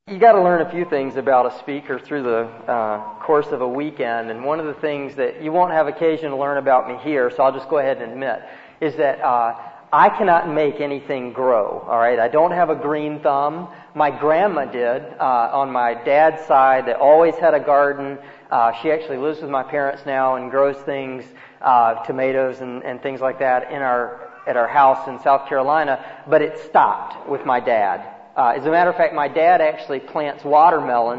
You got to learn a few things about a speaker through the course of a weekend, and one of the things that you won't have occasion to learn about me here, so I'll just go ahead and admit, is that I cannot make anything grow, all right? I don't have a green thumb. My grandma did. On my dad's side, they always had a garden. She actually lives with my parents now and grows things, tomatoes and things like that at our house in South Carolina, but it stopped with my dad. As a matter of fact, my dad actually plants watermelon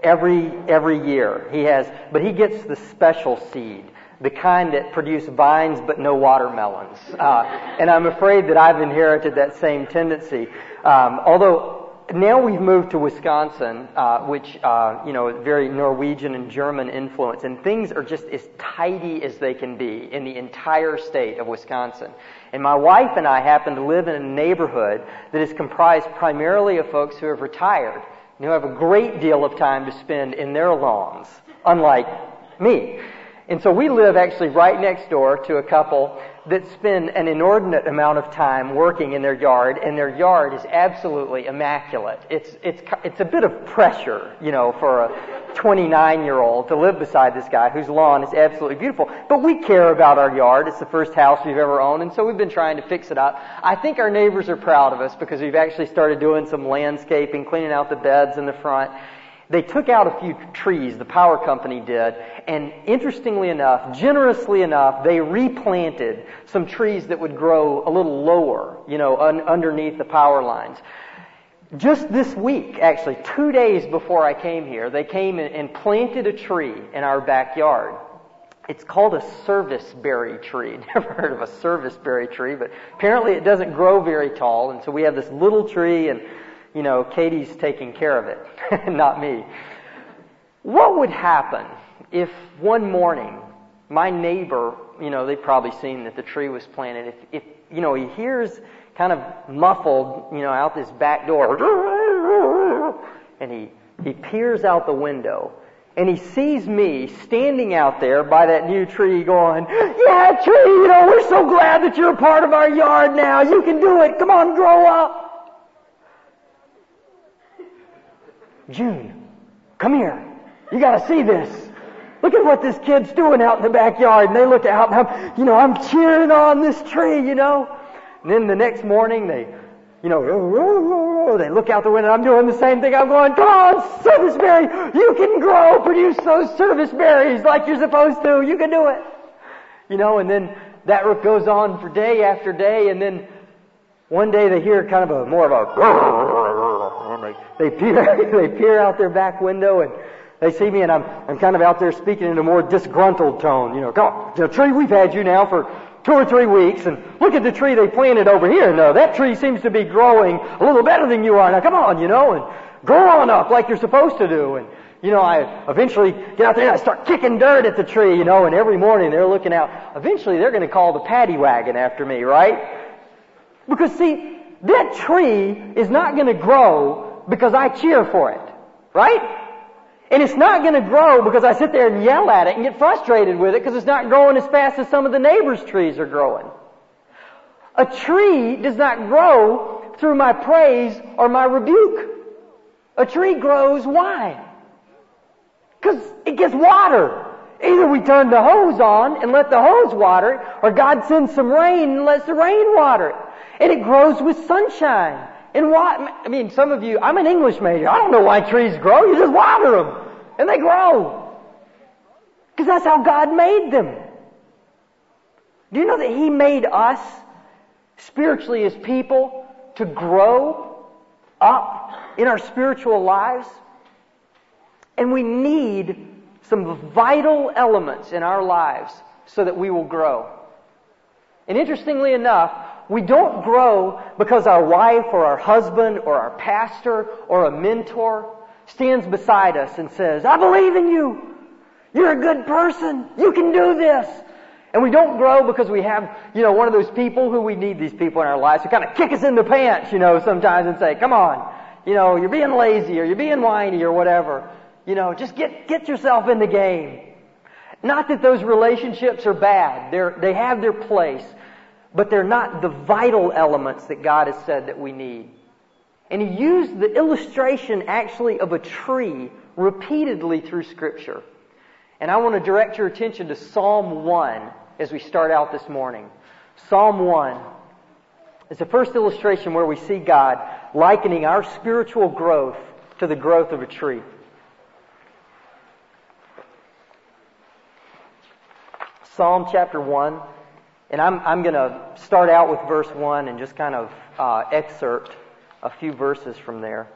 every year. But he gets the special seed, the kind that produce vines but no watermelons. And I'm afraid that I've inherited that same tendency. Although now we've moved to Wisconsin, which very Norwegian and German influence, and things are just as tidy as they can be in the entire state of Wisconsin. And my wife and I happen to live in a neighborhood that is comprised primarily of folks who have retired and who have a great deal of time to spend in their lawns, unlike me. And so we live actually right next door to a couple that spend an inordinate amount of time working in their yard, and their yard is absolutely immaculate. It's a bit of pressure, for a 29-year-old to live beside this guy whose lawn is absolutely beautiful. But we care about our yard. It's the first house we've ever owned, and so we've been trying to fix it up. I think our neighbors are proud of us because we've actually started doing some landscaping, cleaning out the beds in the front. They took out a few trees, the power company did, and interestingly enough, generously enough, they replanted some trees that would grow a little lower, underneath the power lines. Just this week, actually, 2 days before I came here, they came and planted a tree in our backyard. It's called a serviceberry tree. Never heard of a serviceberry tree, but apparently it doesn't grow very tall, and so we have this little tree, and Katie's taking care of it, not me. What would happen if one morning my neighbor, they've probably seen that the tree was planted, if he hears kind of muffled, out this back door, and he peers out the window, and he sees me standing out there by that new tree going, "Yeah, tree, we're so glad that you're a part of our yard now. You can do it. Come on, grow up." "June, come here. You got to see this. Look at what this kid's doing out in the backyard." And they look out, and I'm cheering on this tree, And then the next morning, they look out the window. I'm doing the same thing. I'm going, "Come on, serviceberry. You can grow, produce those service berries like you're supposed to. You can do it." And then that goes on for day after day, and then one day they hear kind of more of a, they peer out their back window, and they see me, and I'm kind of out there speaking in a more disgruntled tone. "Come on, tree, we've had you now for 2 or 3 weeks, and look at the tree they planted over here. No, that tree seems to be growing a little better than you are. Now come on, and grow on up like you're supposed to do." And I eventually get out there and I start kicking dirt at the tree, and every morning they're looking out. Eventually they're going to call the paddy wagon after me, right? Because see, that tree is not going to grow because I cheer for it, right? And it's not going to grow because I sit there and yell at it and get frustrated with it because it's not growing as fast as some of the neighbors' trees are growing. A tree does not grow through my praise or my rebuke. A tree grows, why? Because it gets water. Either we turn the hose on and let the hose water it, or God sends some rain and lets the rain water it. And it grows with sunshine. And some of you, I'm an English major. I don't know why trees grow. You just water them. And they grow. Because that's how God made them. Do you know that He made us, spiritually as people, to grow up in our spiritual lives? And we need some vital elements in our lives so that we will grow. And interestingly enough, we don't grow because our wife or our husband or our pastor or a mentor stands beside us and says, "I believe in you. You're a good person. You can do this." And we don't grow because we have, one of those people who we need these people in our lives who kind of kick us in the pants, sometimes and say, "Come on, you're being lazy or you're being whiny or whatever. Just get yourself in the game." Not that those relationships are bad. They have their place. But they're not the vital elements that God has said that we need. And he used the illustration actually of a tree repeatedly through Scripture. And I want to direct your attention to Psalm 1 as we start out this morning. Psalm 1 is the first illustration where we see God likening our spiritual growth to the growth of a tree. Psalm chapter 1, and I'm going to start out with verse 1 and just kind of excerpt a few verses from there.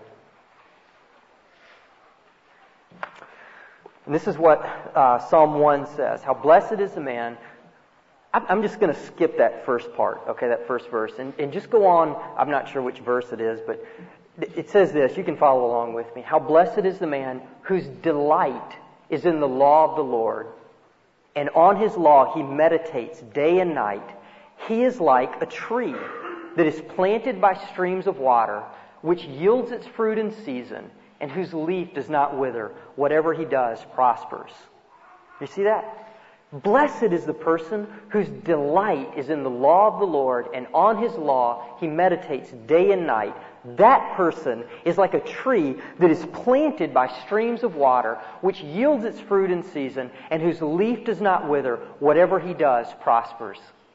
And this is what Psalm 1 says. How blessed is the man. I'm just going to skip that first part, okay, that first verse, and just go on. I'm not sure which verse it is, but it says this. You can follow along with me. How blessed is the man whose delight is in the law of the Lord, and on his law he meditates day and night. He is like a tree that is planted by streams of water, which yields its fruit in season, and whose leaf does not wither. Whatever he does prospers. You see that? Blessed is the person whose delight is in the law of the Lord, and on his law he meditates day and night. That person is like a tree that is planted by streams of water, which yields its fruit in season, and whose leaf does not wither. Whatever he does prospers.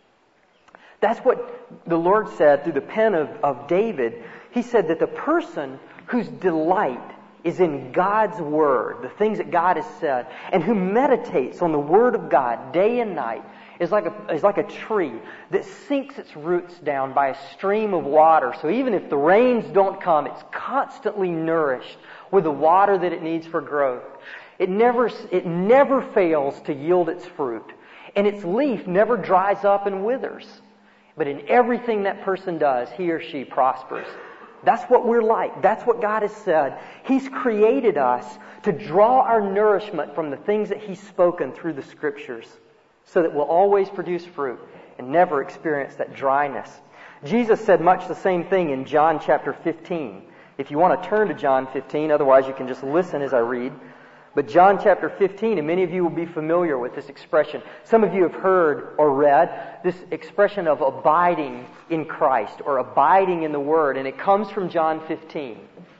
That's what the Lord said through the pen of David. He said that the person whose delight is in God's Word, the things that God has said, and who meditates on the Word of God day and night, is like a tree that sinks its roots down by a stream of water. So even if the rains don't come, it's constantly nourished with the water that it needs for growth. It never fails to yield its fruit, and its leaf never dries up and withers. But in everything that person does, he or she prospers. That's what we're like. That's what God has said. He's created us to draw our nourishment from the things that He's spoken through the Scriptures, so that we'll always produce fruit and never experience that dryness. Jesus said much the same thing in John chapter 15. If you want to turn to John 15, otherwise you can just listen as I read. But John chapter 15, and many of you will be familiar with this expression. Some of you have heard or read this expression of abiding in Christ or abiding in the Word, and it comes from John 15.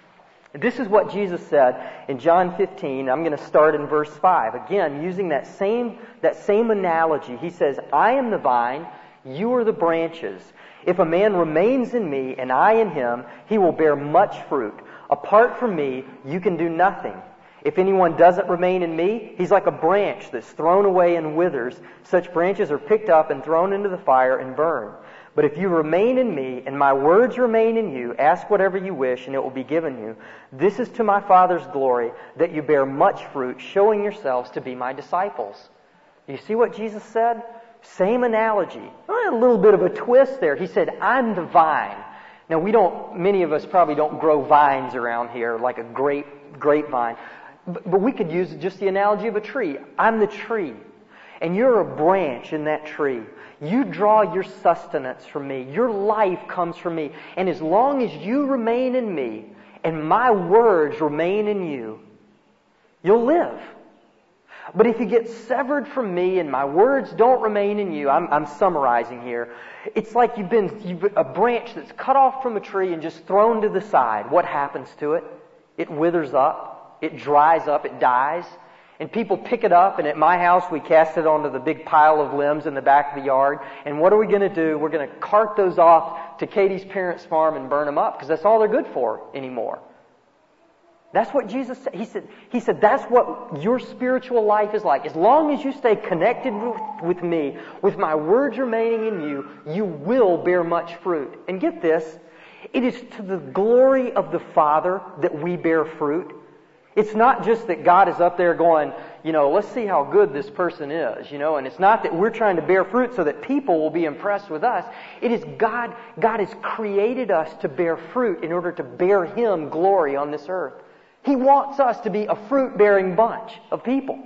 This is what Jesus said in John 15. I'm going to start in verse 5. Again, using that same analogy. He says, I am the vine, you are the branches. If a man remains in me and I in him, he will bear much fruit. Apart from me, you can do nothing. If anyone doesn't remain in me, he's like a branch that's thrown away and withers. Such branches are picked up and thrown into the fire and burned. But if you remain in me, and my words remain in you, ask whatever you wish, and it will be given you. This is to my Father's glory, that you bear much fruit, showing yourselves to be my disciples. You see what Jesus said? Same analogy. A little bit of a twist there. He said, I'm the vine. Now many of us probably don't grow vines around here like a grapevine. But we could use just the analogy of a tree. I'm the tree, and you're a branch in that tree. You draw your sustenance from me. Your life comes from me. And as long as you remain in me, and my words remain in you, you'll live. But if you get severed from me and my words don't remain in you, I'm summarizing here. It's like you've been a branch that's cut off from a tree and just thrown to the side. What happens to it? It withers up. It dries up, it dies, and people pick it up, and at my house we cast it onto the big pile of limbs in the back of the yard, and what are we going to do? We're going to cart those off to Katie's parents' farm and burn them up, because that's all they're good for anymore. That's what Jesus said. He said that's what your spiritual life is like. As long as you stay connected with me, with my words remaining in you, you will bear much fruit. And get this, it is to the glory of the Father that we bear fruit. It's not just that God is up there going, let's see how good this person is, and it's not that we're trying to bear fruit so that people will be impressed with us. It is God has created us to bear fruit in order to bear Him glory on this earth. He wants us to be a fruit-bearing bunch of people.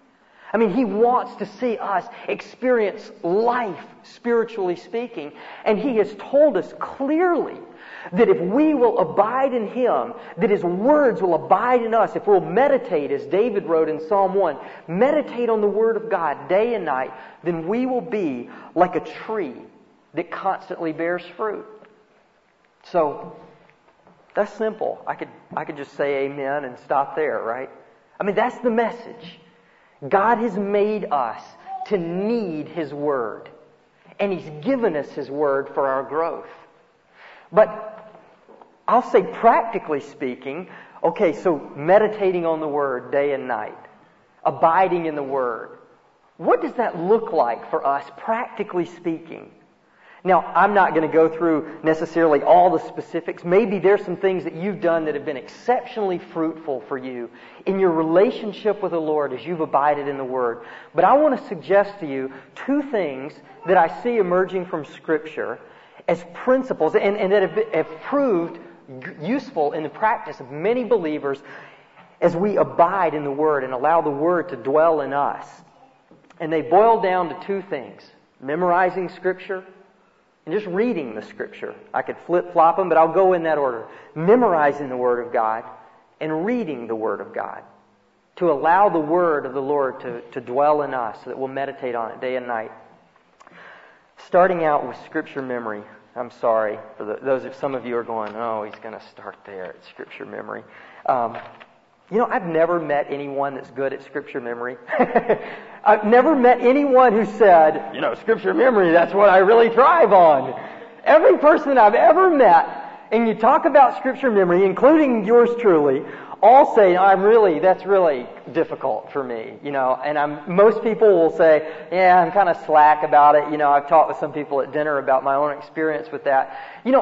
He wants to see us experience life, spiritually speaking, and He has told us clearly that if we will abide in Him, that His words will abide in us. If we'll meditate, as David wrote in Psalm 1, meditate on the Word of God day and night, then we will be like a tree that constantly bears fruit. So, That's simple. I could just say amen and stop there, right? I mean, that's the message. God has made us to need His Word. And He's given us His Word for our growth. But I'll say practically speaking, okay, so meditating on the Word day and night, abiding in the Word. What does that look like for us, practically speaking? Now, I'm not going to go through necessarily all the specifics. Maybe there's some things that you've done that have been exceptionally fruitful for you in your relationship with the Lord as you've abided in the Word. But I want to suggest to you two things that I see emerging from Scripture as principles and that have proved useful in the practice of many believers as we abide in the Word and allow the Word to dwell in us. And they boil down to two things: memorizing Scripture and just reading the Scripture. I could flip-flop them, but I'll go in that order. Memorizing the Word of God and reading the Word of God. To allow the Word of the Lord to dwell in us so that we'll meditate on it day and night. Starting out with Scripture memory. I'm sorry for those of some of you are going, oh, he's going to start there at Scripture memory. I've never met anyone that's good at Scripture memory. I've never met anyone who said, Scripture memory, that's what I really thrive on. Every person I've ever met, and you talk about Scripture memory, including yours truly, all say, that's really difficult for me, and most people will say, yeah, I'm kind of slack about it. I've talked with some people at dinner about my own experience with that.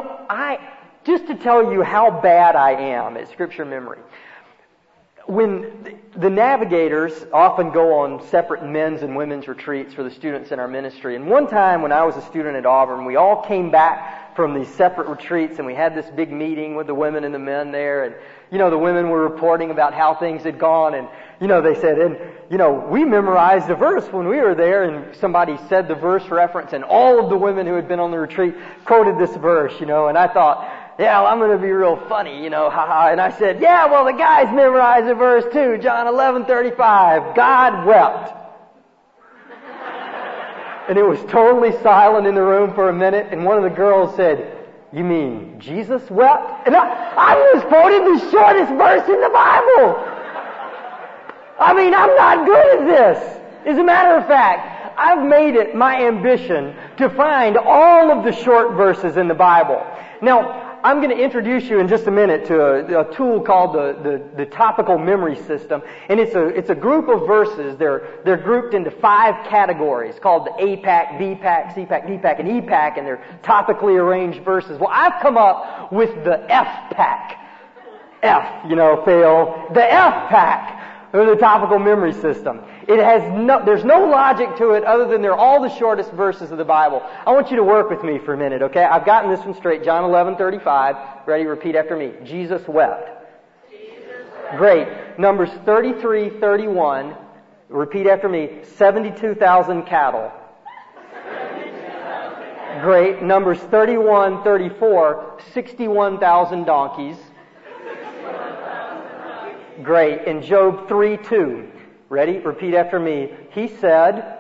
Just to tell you how bad I am at Scripture memory. When the navigators often go on separate men's and women's retreats for the students in our ministry, and one time when I was a student at Auburn, we all came back from these separate retreats and we had this big meeting with the women and the men there, and the women were reporting about how things had gone, and they said, we memorized a verse when we were there, and somebody said the verse reference, and all of the women who had been on the retreat quoted this verse, and I thought, yeah, well, I'm going to be real funny, haha. And I said, yeah, well, the guys memorized the verse too, John 11:35. God wept. And it was totally silent in the room for a minute, and one of the girls said, you mean Jesus wept? And I just quoted the shortest verse in the Bible. I'm not good at this. As a matter of fact, I've made it my ambition to find all of the short verses in the Bible. Now, I'm going to introduce you in just a minute to a tool called the topical memory system, and it's a group of verses. They're grouped into 5 categories called the A pack, B pack, C pack, D pack, and E pack, and they're topically arranged verses. Well, I've come up with the F pack. F, fail. The F pack. Or the topical memory system. There's no logic to it other than they're all the shortest verses of the Bible. I want you to work with me for a minute, okay? I've gotten this one straight. John 11:35. Ready? Repeat after me. Jesus wept. Jesus wept. Great. Numbers 33:31. Repeat after me. 72,000 cattle. 72,000 cattle. Great. Numbers 31:34. 61,000 donkeys. Great. In Job 3:2. Ready? Repeat after me. He said.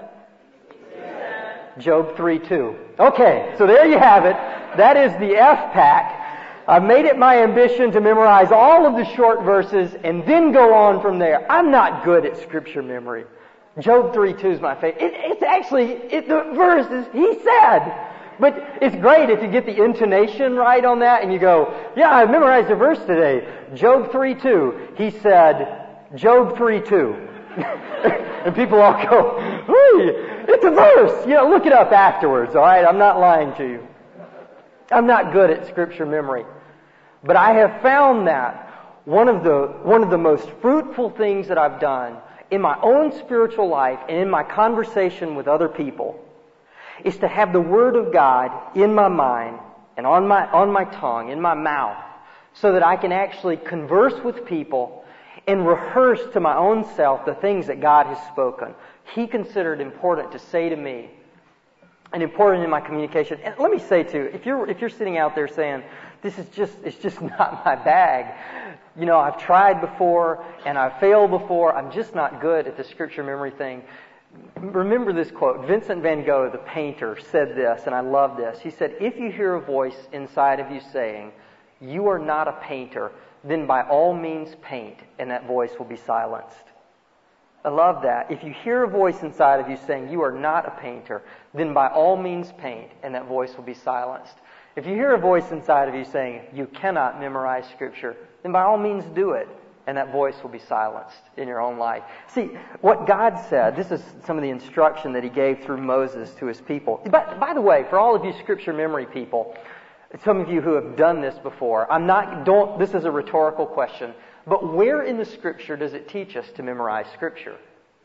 Job 3:2. Okay, so there you have it. That is the F pack. I've made it my ambition to memorize all of the short verses and then go on from there. I'm not good at Scripture memory. Job 3:2 is my favorite. The verse is, he said. But it's great if you get the intonation right on that and you go, yeah, I memorized a verse today. Job 3:2. He said, Job 3:2. And people all go, hey, it's a verse. Look it up afterwards, all right? I'm not lying to you. I'm not good at Scripture memory. But I have found that one of the most fruitful things that I've done in my own spiritual life and in my conversation with other people is to have the Word of God in my mind and on my tongue, in my mouth, so that I can actually converse with people and rehearse to my own self the things that God has spoken. He considered important to say to me and important in my communication. And let me say too, if you're sitting out there saying, it's just not my bag. I've tried before and I've failed before. I'm just not good at the Scripture memory thing. Remember this quote. Vincent van Gogh, the painter, said this, and I love this. He said, if you hear a voice inside of you saying, you are not a painter, then by all means paint, and that voice will be silenced. I love that. If you hear a voice inside of you saying, you are not a painter, then by all means paint, and that voice will be silenced. If you hear a voice inside of you saying, you cannot memorize Scripture, then by all means do it, and that voice will be silenced in your own life. See, what God said, this is some of the instruction that He gave through Moses to His people. By the way, for all of you Scripture memory people, some of you who have done this before, this is a rhetorical question, but where in the Scripture does it teach us to memorize Scripture?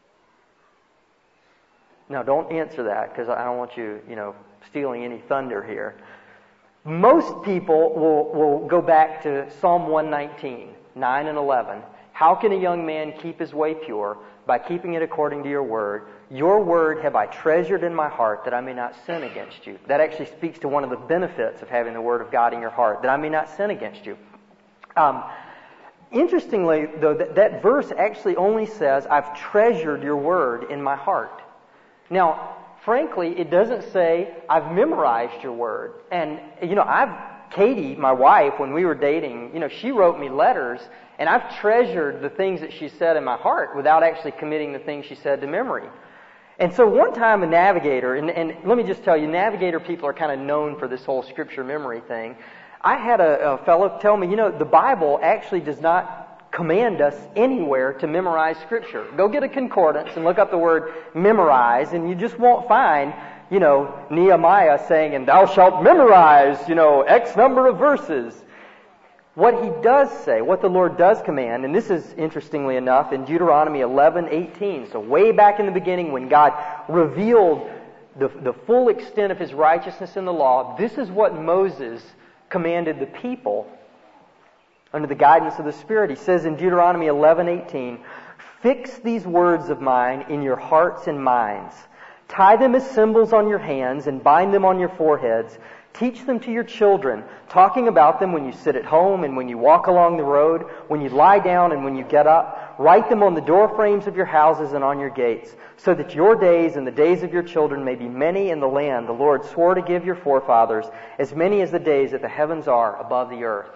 Now, don't answer that, because I don't want you, stealing any thunder here. Most people will go back to Psalm 119, 9 and 11. How can a young man keep his way pure? By keeping it according to your word. Your word have I treasured in my heart, that I may not sin against you. That actually speaks to one of the benefits of having the word of God in your heart, that I may not sin against you. Interestingly, though, that verse actually only says, I've treasured your word in my heart. Now, frankly, it doesn't say, I've memorized your word. And, Katie, my wife, when we were dating, she wrote me letters, and I've treasured the things that she said in my heart without actually committing the things she said to memory. And so one time a navigator, and let me just tell you, navigator people are kind of known for this whole Scripture memory thing. I had a fellow tell me, the Bible actually does not command us anywhere to memorize Scripture. Go get a concordance and look up the word memorize, and you just won't find, Nehemiah saying, and thou shalt memorize, X number of verses. What he does say, what the Lord does command, and this is interestingly enough in Deuteronomy 11:18, so way back in the beginning when God revealed the full extent of His righteousness in the law, this is what Moses commanded the people under the guidance of the Spirit. He says in Deuteronomy 11:18, fix these words of mine in your hearts and minds. Tie them as symbols on your hands and bind them on your foreheads. Teach them to your children, talking about them when you sit at home and when you walk along the road, when you lie down and when you get up. Write them on the door frames of your houses and on your gates, so that your days and the days of your children may be many in the land the Lord swore to give your forefathers, as many as the days that the heavens are above the earth.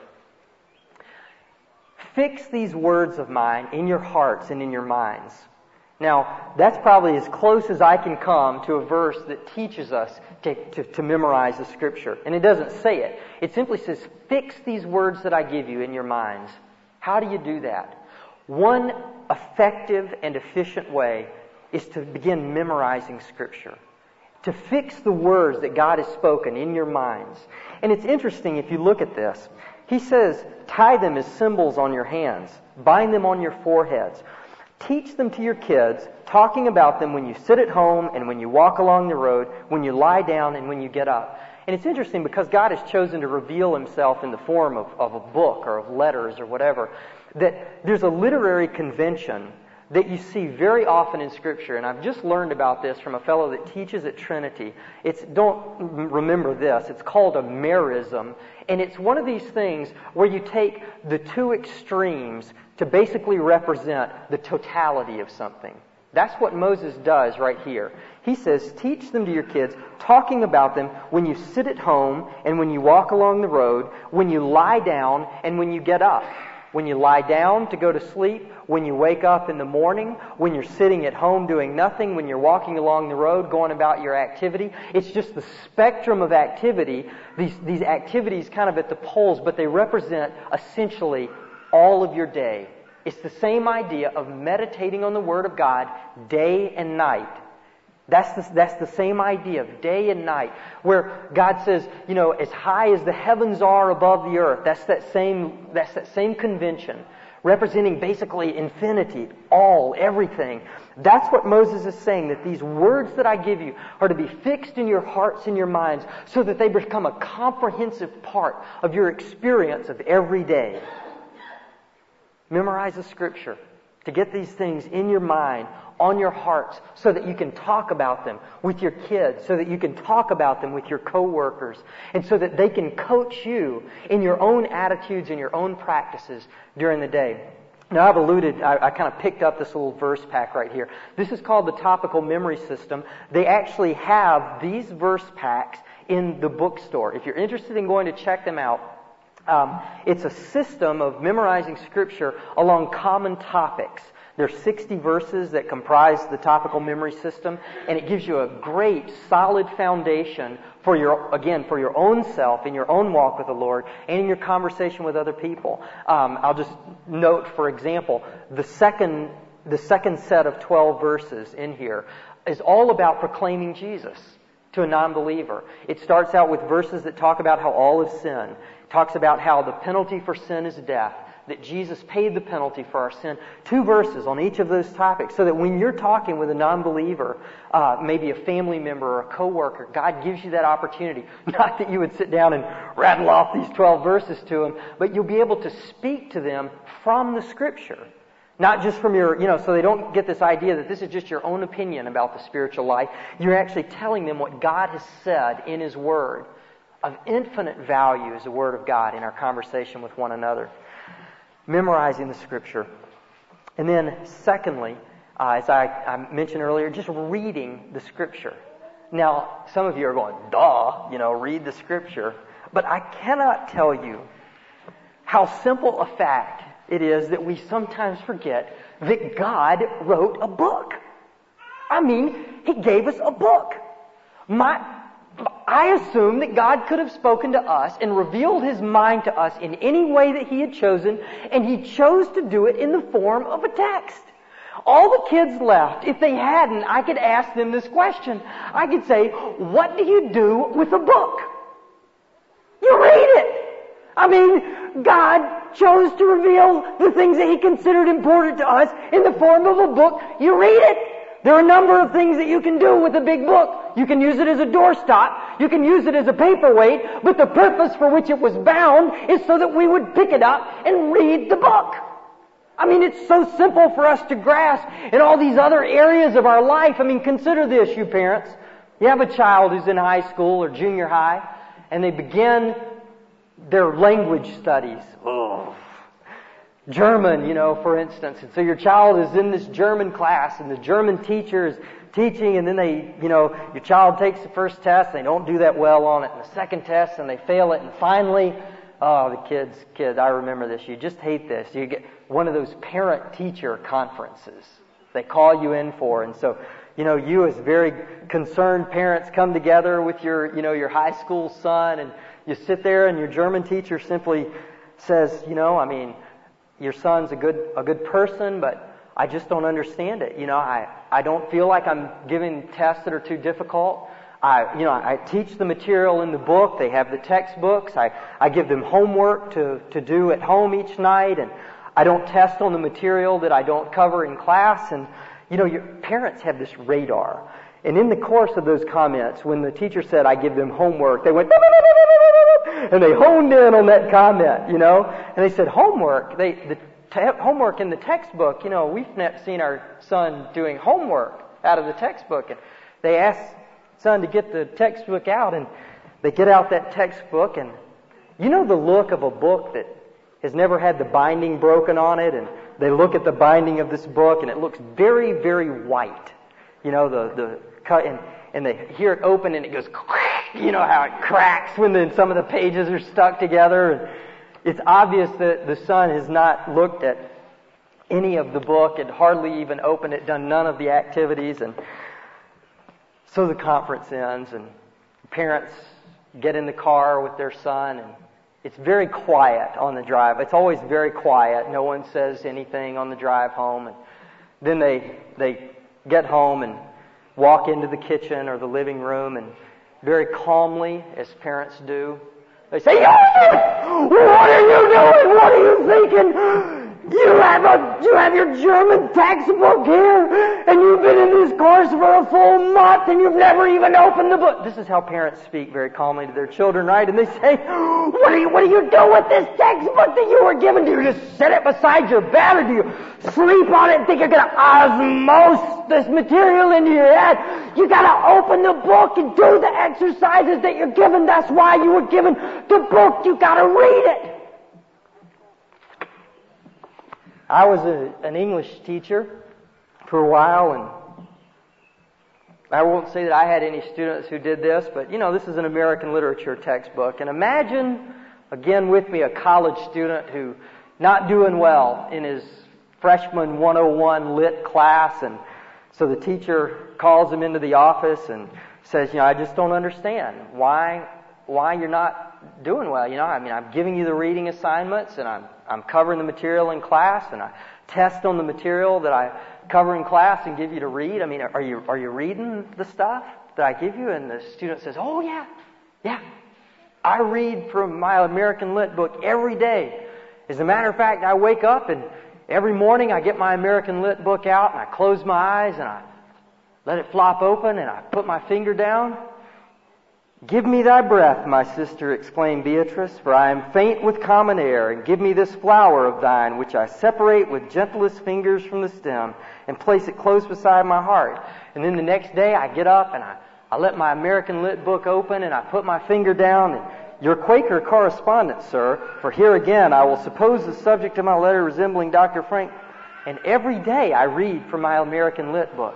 Fix these words of mine in your hearts and in your minds. Now, that's probably as close as I can come to a verse that teaches us to memorize the Scripture. And it doesn't say it. It simply says, fix these words that I give you in your minds. How do you do that? One effective and efficient way is to begin memorizing Scripture. To fix the words that God has spoken in your minds. And it's interesting if you look at this. He says, tie them as symbols on your hands. Bind them on your foreheads. Teach them to your kids, talking about them when you sit at home and when you walk along the road, when you lie down and when you get up. And it's interesting because God has chosen to reveal Himself in the form of a book or of letters or whatever, that there's a literary convention that you see very often in Scripture. And I've just learned about this from a fellow that teaches at Trinity. Don't remember this. It's called a merism. And it's one of these things where you take the two extremes to basically represent the totality of something. That's what Moses does right here. He says, teach them to your kids, talking about them when you sit at home and when you walk along the road, when you lie down and when you get up. When you lie down to go to sleep, when you wake up in the morning, when you're sitting at home doing nothing, when you're walking along the road going about your activity. It's just the spectrum of activity, these activities kind of at the poles, but they represent essentially all of your day. It's the same idea of meditating on the Word of God day and night. That's the same idea of day and night, where God says, as high as the heavens are above the earth. That's that same convention, representing basically infinity, everything. That's what Moses is saying, that these words that I give you are to be fixed in your hearts and your minds, so that they become a comprehensive part of your experience of every day. Memorize the Scripture to get these things in your mind, on your hearts, so that you can talk about them with your kids, so that you can talk about them with your coworkers, and so that they can coach you in your own attitudes and your own practices during the day. Now, I've alluded, I kind of picked up this little verse pack right here. This is called the Topical Memory System. They actually have these verse packs in the bookstore. If you're interested in going to check them out, It's a system of memorizing Scripture along common topics. There's 60 verses that comprise the topical memory system, and it gives you a great, solid foundation for your own self, in your own walk with the Lord, and in your conversation with other people. I'll just note, for example, the second set of 12 verses in here is all about proclaiming Jesus to a non-believer. It starts out with verses that talk about how all have sinned. It talks about how the penalty for sin is death, that Jesus paid the penalty for our sin. 2 verses on each of those topics, so that when you're talking with a non-believer, maybe a family member or a coworker, God gives you that opportunity. Not that you would sit down and rattle off these 12 verses to them, but you'll be able to speak to them from the Scripture. Not just from your, so they don't get this idea that this is just your own opinion about the spiritual life. You're actually telling them what God has said in His Word. Of infinite value is the Word of God in our conversation with one another. Memorizing the Scripture. And then secondly, as I mentioned earlier, just reading the Scripture. Now, some of you are going, duh, read the Scripture. But I cannot tell you how simple a fact it is that we sometimes forget that God wrote a book. I mean, He gave us a book. I assume that God could have spoken to us and revealed His mind to us in any way that He had chosen, and He chose to do it in the form of a text. All the kids left. If they hadn't, I could ask them this question. I could say, what do you do with a book? You read it. I mean, God chose to reveal the things that He considered important to us in the form of a book. You read it. There are a number of things that you can do with a big book. You can use it as a doorstop. You can use it as a paperweight. But the purpose for which it was bound is so that we would pick it up and read the book. I mean, it's so simple for us to grasp in all these other areas of our life. I mean, consider this, you parents. You have a child who's in high school or junior high, and they begin their language studies. German, for instance. And so your child is in this German class, and the German teacher is teaching, and then your child takes the first test, they don't do that well on it, and the second test, and they fail it, and finally, the kids, I remember this, you just hate this. You get one of those parent-teacher conferences they call you in for, and so, you as very concerned parents come together with your high school son, and you sit there, and your German teacher simply says, your son's a good person, but I just don't understand it. I don't feel like I'm giving tests that are too difficult. I teach the material in the book. They have the textbooks. I give them homework to do at home each night, and I don't test on the material that I don't cover in class. And, your parents have this radar. And in the course of those comments, when the teacher said, I give them homework, they went, and they honed in on that comment, and they said, homework, homework in the textbook, we've never seen our son doing homework out of the textbook. And they asked son to get the textbook out, and they get out that textbook, and the look of a book that has never had the binding broken on it, and they look at the binding of this book, and it looks very, very white. The cut, and they hear it open, and it goes, how it cracks when some of the pages are stuck together. And it's obvious that the son has not looked at any of the book, and hardly even opened it, done none of the activities. And so the conference ends, and parents get in the car with their son, and it's very quiet on the drive. It's always very quiet. No one says anything on the drive home. And then they get home and walk into the kitchen or the living room, and very calmly, as parents do, they say, what are you doing? What are you thinking? You have your German textbook here, and you've been in this course for a full month, and you've never even opened the book. This is how parents speak very calmly to their children, right? And they say, what do you do with this textbook that you were given? Do you just set it beside your bed, or do you sleep on it and think you're going to osmose this material into your head? You got to open the book and do the exercises that you're given. That's why you were given the book. You got to read it. I was an English teacher for a while, and I won't say that I had any students who did this, but this is an American literature textbook. And imagine again with me, a college student who not doing well in his freshman 101 lit class, and so the teacher calls him into the office and says, I just don't understand why you're not doing well. I'm giving you the reading assignments, and I'm covering the material in class, and I test on the material that I cover in class and give you to read. Are you reading the stuff that I give you? And the student says, oh yeah, I read from my American Lit book every day. As a matter of fact, I wake up and every morning I get my American Lit book out and I close my eyes and I let it flop open and I put my finger down. Give me thy breath, my sister, exclaimed Beatrice, for I am faint with common air, and give me this flower of thine, which I separate with gentlest fingers from the stem, and place it close beside my heart. And then the next day I get up and I let my American Lit book open and I put my finger down and your Quaker correspondence, sir, for here again I will suppose the subject of my letter resembling Dr. Frank. And every day I read from my American Lit book.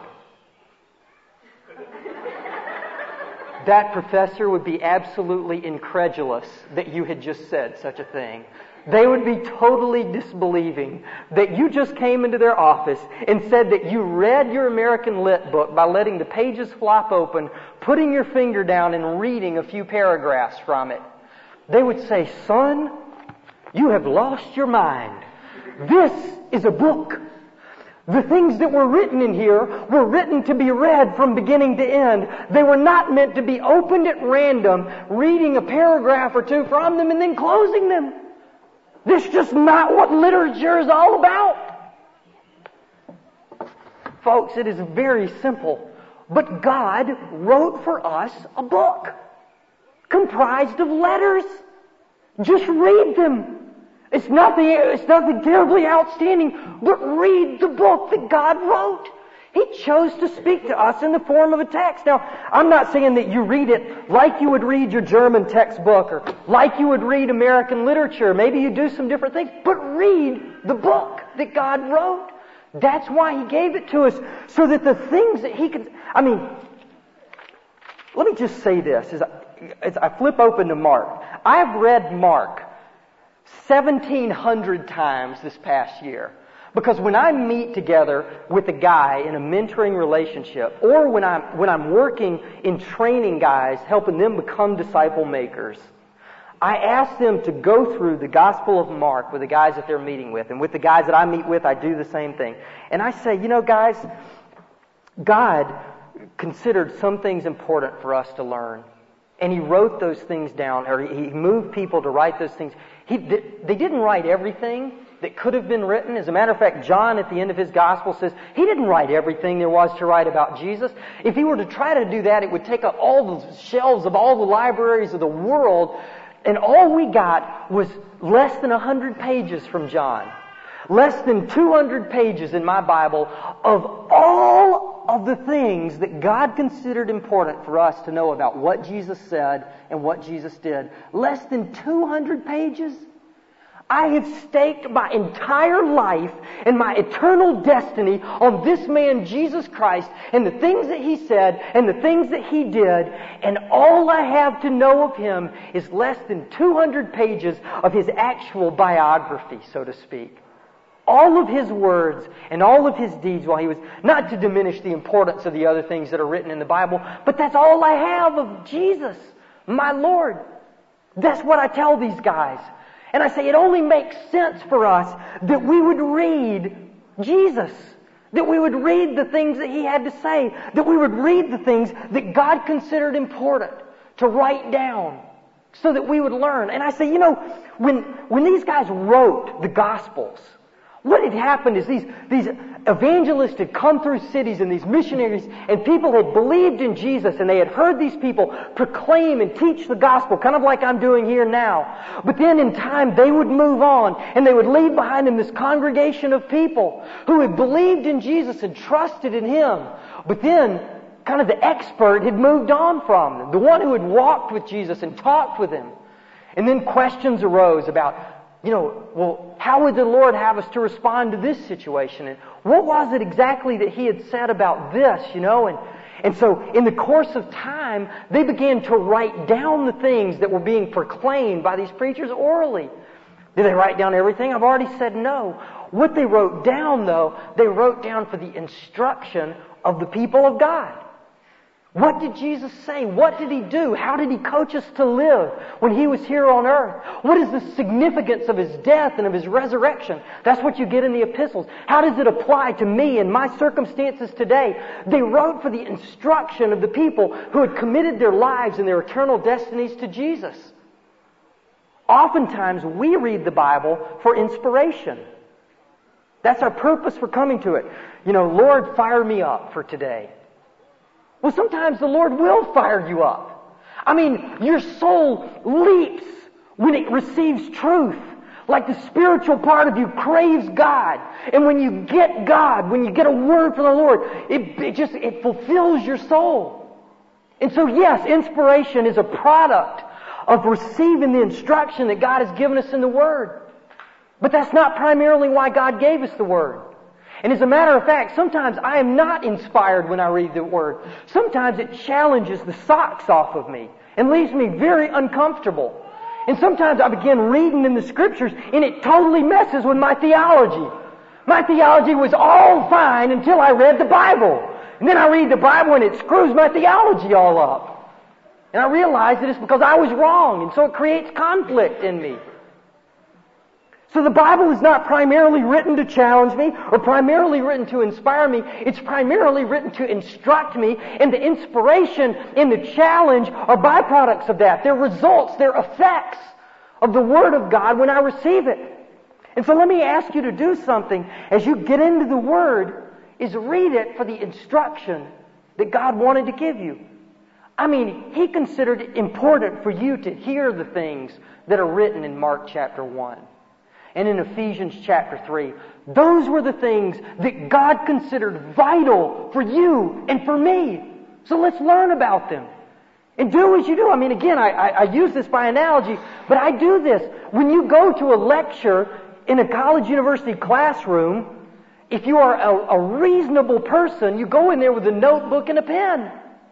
That professor would be absolutely incredulous that you had just said such a thing. They would be totally disbelieving that you just came into their office and said that you read your American Lit book by letting the pages flop open, putting your finger down and reading a few paragraphs from it. They would say, son, you have lost your mind. This is a book. The things that were written in here were written to be read from beginning to end. They were not meant to be opened at random, reading a paragraph or two from them and then closing them. This is just not what literature is all about. Folks, it is very simple. But God wrote for us a book comprised of letters. Just read them. It's nothing terribly outstanding, but read the book that God wrote. He chose to speak to us in the form of a text. Now, I'm not saying that you read it like you would read your German textbook or like you would read American literature. Maybe you do some different things, but read the book that God wrote. That's why He gave it to us, so that the things that He could... let me just say this. As I flip open to Mark, I've read Mark 1,700 times this past year. Because when I meet together with a guy in a mentoring relationship, or when I'm working in training guys, helping them become disciple makers, I ask them to go through the Gospel of Mark with the guys that they're meeting with. And with the guys that I meet with, I do the same thing. And I say, guys, God considered some things important for us to learn. And He wrote those things down, or He moved people to write those things. They didn't write everything that could have been written. As a matter of fact, John at the end of his gospel says he didn't write everything there was to write about Jesus. If he were to try to do that, it would take up all the shelves of all the libraries of the world, and all we got was less than 100 pages from John. Less than 200 pages in my Bible of all of the things that God considered important for us to know about what Jesus said and what Jesus did. Less than 200 pages? I have staked my entire life and my eternal destiny on this man, Jesus Christ, and the things that He said and the things that He did, and all I have to know of Him is less than 200 pages of His actual biography, so to speak. All of His words and all of His deeds while He was, not to diminish the importance of the other things that are written in the Bible, but that's all I have of Jesus, my Lord. That's what I tell these guys. And I say it only makes sense for us that we would read Jesus, that we would read the things that He had to say, that we would read the things that God considered important to write down so that we would learn. And I say, when these guys wrote the Gospels, what had happened is these evangelists had come through cities and these missionaries, and people had believed in Jesus, and they had heard these people proclaim and teach the gospel, kind of like I'm doing here now. But then in time they would move on, and they would leave behind them this congregation of people who had believed in Jesus and trusted in Him. But then kind of the expert had moved on from them, the one who had walked with Jesus and talked with Him. And then questions arose about, how would the Lord have us to respond to this situation? And what was it exactly that He had said about this, And And so in the course of time, they began to write down the things that were being proclaimed by these preachers orally. Did they write down everything? I've already said no. What they wrote down, though, they wrote down for the instruction of the people of God. What did Jesus say? What did He do? How did He coach us to live when He was here on earth? What is the significance of His death and of His resurrection? That's what you get in the epistles. How does it apply to me and my circumstances today? They wrote for the instruction of the people who had committed their lives and their eternal destinies to Jesus. Oftentimes we read the Bible for inspiration. That's our purpose for coming to it. Lord, fire me up for today. Well, sometimes the Lord will fire you up. Your soul leaps when it receives truth. Like the spiritual part of you craves God. And when you get God, when you get a word from the Lord, it fulfills your soul. And so yes, inspiration is a product of receiving the instruction that God has given us in the Word. But that's not primarily why God gave us the Word. And as a matter of fact, sometimes I am not inspired when I read the Word. Sometimes it challenges the socks off of me and leaves me very uncomfortable. And sometimes I begin reading in the Scriptures and it totally messes with my theology. My theology was all fine until I read the Bible. And then I read the Bible and it screws my theology all up. And I realize that it's because I was wrong, and so it creates conflict in me. So the Bible is not primarily written to challenge me or primarily written to inspire me. It's primarily written to instruct me, and the inspiration and the challenge are byproducts of that. They're results, they're effects of the Word of God when I receive it. And so let me ask you to do something as you get into the Word, is read it for the instruction that God wanted to give you. He considered it important for you to hear the things that are written in Mark chapter 1 and in Ephesians chapter 3. Those were the things that God considered vital for you and for me. So let's learn about them. And do as you do. Again, I use this by analogy, but I do this. When you go to a lecture in a college university classroom, if you are a reasonable person, you go in there with a notebook and a pen.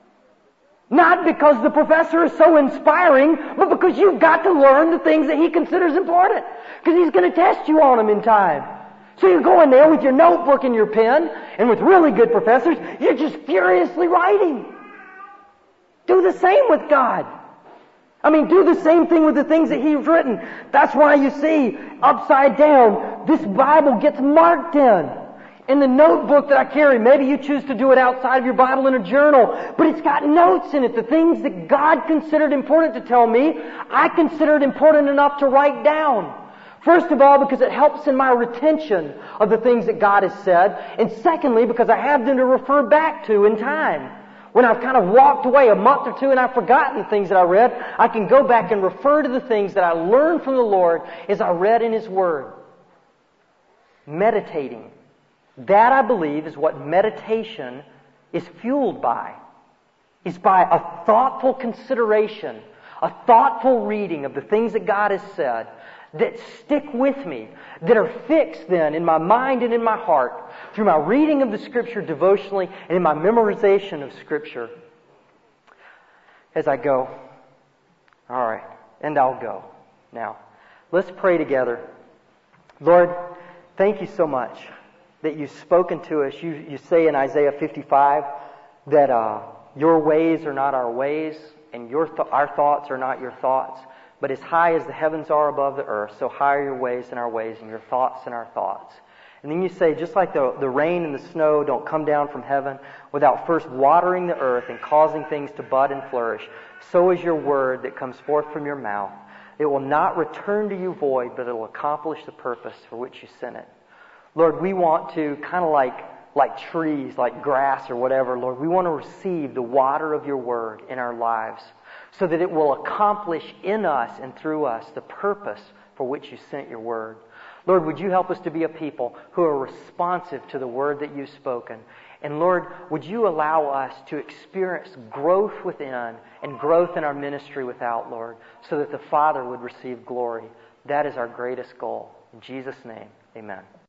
Not because the professor is so inspiring, but because you've got to learn the things that he considers important. Because he's going to test you on them in time. So you go in there with your notebook and your pen, and with really good professors, you're just furiously writing. Do the same with God. Do the same thing with the things that He's written. That's why you see, upside down, this Bible gets marked in the notebook that I carry. Maybe you choose to do it outside of your Bible in a journal, but it's got notes in it. The things that God considered important to tell me, I consider it important enough to write down. First of all, because it helps in my retention of the things that God has said. And secondly, because I have them to refer back to in time. When I've kind of walked away a month or two and I've forgotten the things that I read, I can go back and refer to the things that I learned from the Lord as I read in His Word. Meditating. That, I believe, is what meditation is fueled by. Is by a thoughtful consideration, a thoughtful reading of the things that God has said that stick with me, that are fixed then in my mind and in my heart through my reading of the Scripture devotionally and in my memorization of Scripture as I go. All right, and I'll go. Now, let's pray together. Lord, thank You so much that You've spoken to us. You say in Isaiah 55 that Your ways are not our ways, and our thoughts are not Your thoughts. But as high as the heavens are above the earth, so high are Your ways than our ways, and Your thoughts than our thoughts. And then you say, just like the rain and the snow don't come down from heaven without first watering the earth and causing things to bud and flourish, so is Your word that comes forth from Your mouth. It will not return to You void, but it will accomplish the purpose for which You sent it. Lord, we want to, kind of like trees, like grass or whatever, Lord, we want to receive the water of Your word in our lives so that it will accomplish in us and through us the purpose for which You sent Your word. Lord, would You help us to be a people who are responsive to the word that You've spoken? And Lord, would You allow us to experience growth within and growth in our ministry without, Lord, so that the Father would receive glory. That is our greatest goal. In Jesus' name, amen.